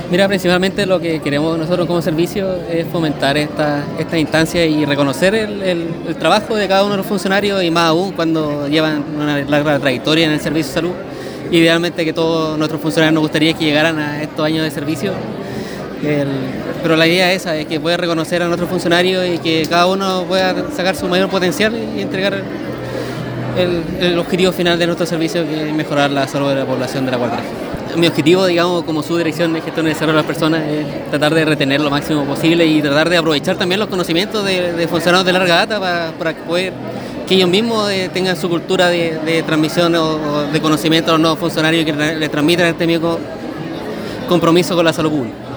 Mira, principalmente lo que queremos nosotros como servicio es fomentar esta instancia y reconocer el trabajo de cada uno de los funcionarios y más aún cuando llevan una larga trayectoria en el servicio de salud. Idealmente que todos nuestros funcionarios nos gustaría que llegaran a estos años de servicio, el- pero la idea esa es que pueda reconocer a nuestros funcionarios y que cada uno pueda sacar su mayor potencial y entregar el objetivo final de nuestro servicio, que es mejorar la salud de la población de la Cuarta Región. Mi objetivo, digamos, como subdirección de gestión de desarrollo de las personas es tratar de retener lo máximo posible y tratar de aprovechar también los conocimientos de funcionarios de larga data para poder que ellos mismos tengan su cultura de transmisión o de conocimiento a los nuevos funcionarios y que les transmitan este mismo compromiso con la salud pública.